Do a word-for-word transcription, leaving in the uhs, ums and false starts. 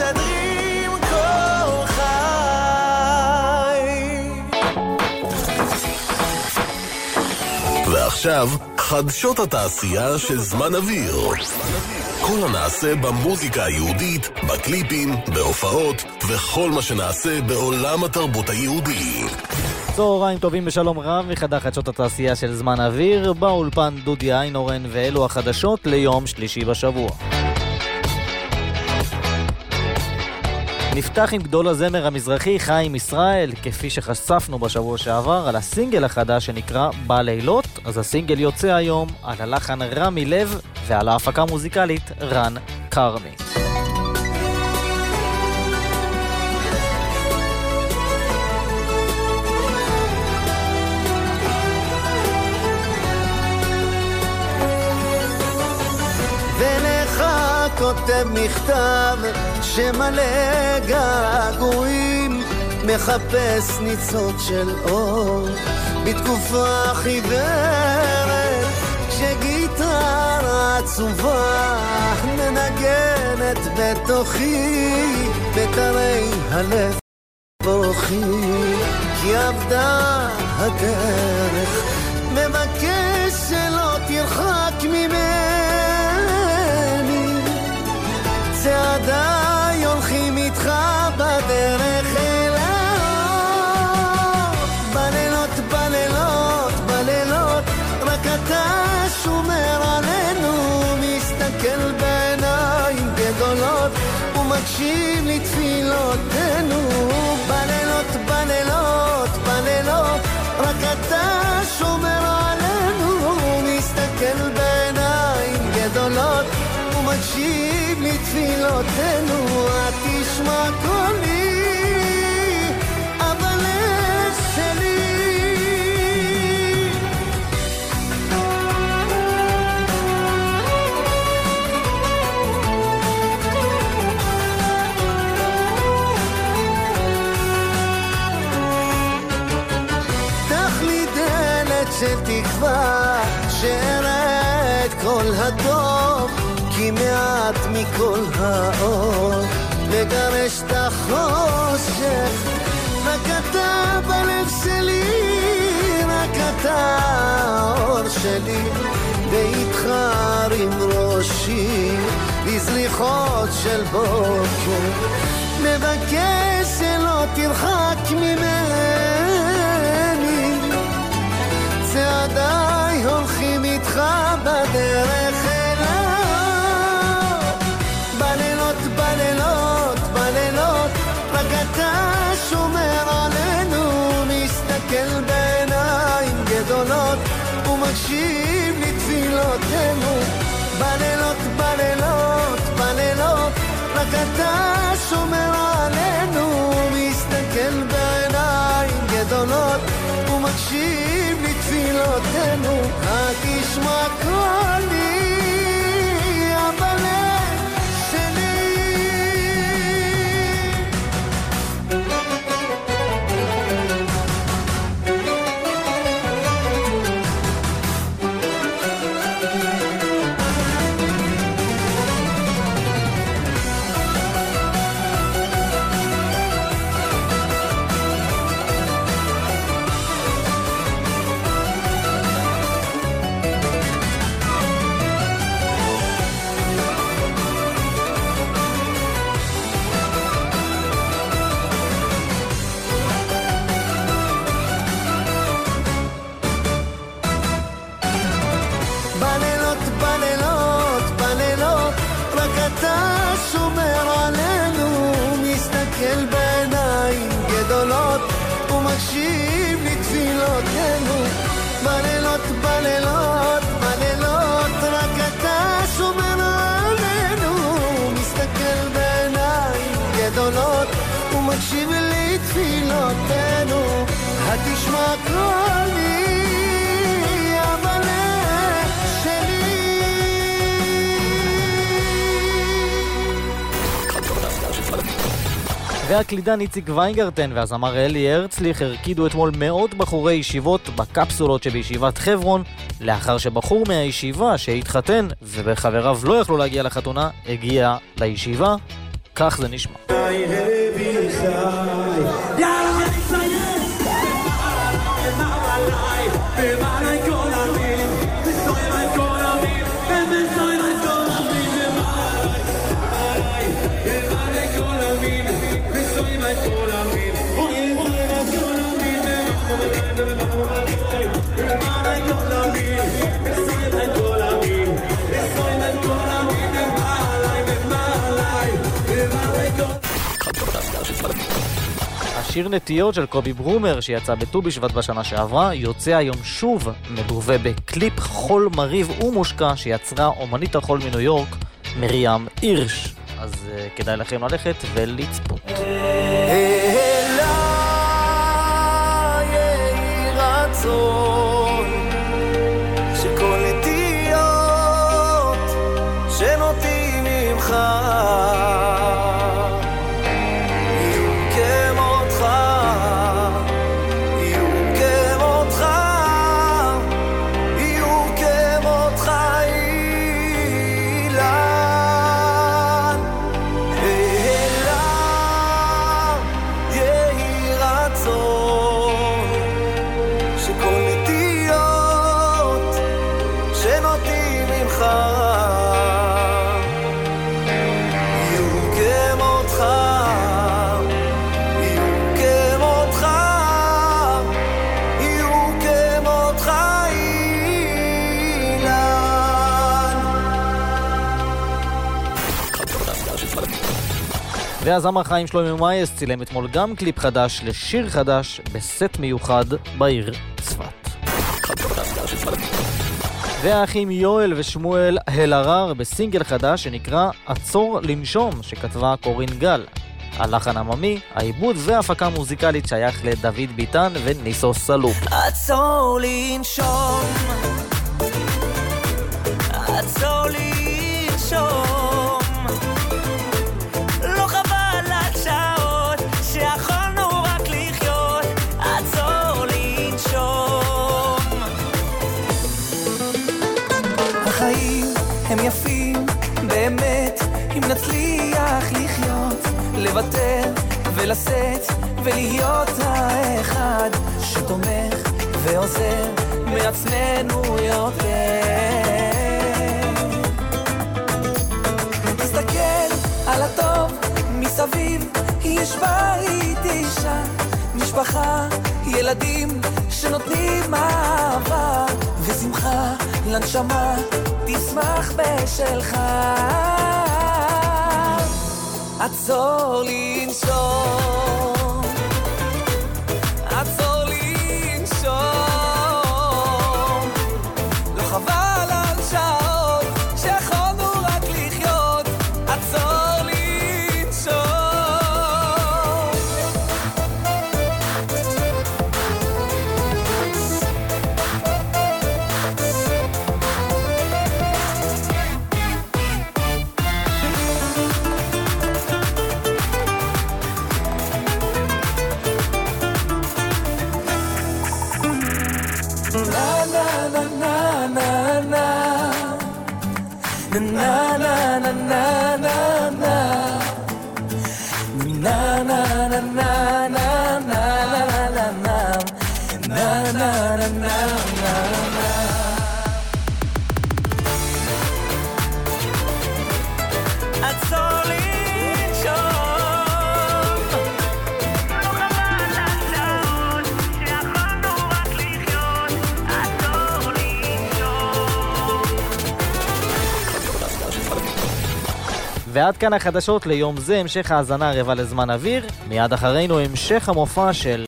משדרים כל חי. ועכשיו חדשות התעשייה של זמן אוויר. כל הנעשה במוזיקה היהודית, בקליפים, בהופעות וכל מה שנעשה בעולם התרבות היהודי. צהריים טובים ושלום רב, מחדר חדשות התעשייה של זמן אוויר, באולפן דודי איינורן, ואלו החדשות ליום שלישי בשבוע. נפתח עם גדול הזמר המזרחי חיים ישראל, כפי שחשפנו בשבוע שעבר על הסינגל החדש שנקרא בלילות. אז הסינגל יוצא היום על הלחן רמי לב ועל ההפקה מוזיקלית רן קרמי. ולך כותב מכתב שמלא געגועים, מחפש ניצות של אור בתקופה חיוורת, כשגיטרה עצובה מנגנת בתוכי, בתרי הלב בוכי, כי עבדה הדרך, מבקש שלא תרחק ממני, צעדיי הולכים איתך בדרך אל האור. בלילות, בלילות, בלילות, רק אתה שומר עלינו, מסתכל בעיניים גדולות ומקשיב לתפילותינו. בלילות, בלילות, בלילות, רק אתה שומר עלינו, מסתכל בעיניים גדולות ומקשיב לתפילותינו. תשמע קולי, אבל שלי. פתח לי דלת של תקווה, שאראה את כל הטוב, כי מעט מכל האור לגרש את החושך. רק אתה בלב שלי, רק אתה האור שלי, ואיתך עם ראשי לזריחות של בוקר, מבקש שלא תרחק ממני, צעדיי הולכים איתך בדרך אל האור. בלילות, בלילות, בלילות, רק אתה שומר עלינו, מסתכל בעיניים גדולות ומקשיב לתפילותינו. בלילות, בלילות, בלילות, רק אתה שומר עלינו, מסתכל בעיניים גדולות ומקשיב לתפילותינו. תשמע קולי, אבל שלי. ומקשיב לתפילותינו. בלילות, בלילות, בלילות, רק אתה שומר עלינו, מסתכל בעיניים גדולות ומקשיב לתפילותינו. התשמע קולי, אבל שלי. והקלידן איציק ויינגרטן והזמר אלי הרצליך הרקידו אתמול מאות בחורי ישיבות בקפסולות שבישיבת חברון, לאחר שבחור מהישיבה שהתחתן ובחבריו לא יכלו להגיע לחתונה הגיע לישיבה כך זה נשמע. השיר נטיות של קובי ברומר שיצא בט"ו בשבט בשנה שעברה יוצא היום שוב מלווה בקליפ חול מריב ומושקע שיצרה אומנית החול מניו יורק מרים הירש, אז uh, כדאי לכם ללכת ולצפות. שכל נטיות שנוטים ממך והזמר חיים שלומי מייס צילם אתמול גם קליפ חדש לשיר חדש בסט מיוחד בעיר צפת. והאחים יואל ושמואל הלרר בסינגל חדש שנקרא עצור לנשום שכתבה קורין גל. הלחן עממי, העיבוד וההפקה מוזיקלית שייך לדוד ביטן וניסו סלוק. עצור לנשום, עצור לנשום, לא חבל על שעות שיכולנו רק לחיות, עצור לנשום. החיים הם יפים באמת אם נצליח לחיות, לוותר ולשאת ולהיות האחד שתומך ועוזר מעצמנו יותר. תסתכל על הטוב מסביב, יש בית, אישה, משפחה, ילדים שנותנים אהבה ושמחה לנשמה, תשמח בשלך. עצור לנשום, עצור לנשום, לא חבל על שעות שיכולנו רק לחיות, עצור לנשום. Na na na na na na na na na na na na na na na na na. עצור לנשום, לא חבל על שעות שיכולנו רק לחיות, עצור לנשום. ועד כאן החדשות ליום זה, המשך האזנה רבע לזמן אוויר, מיד אחרינו המשך המופע של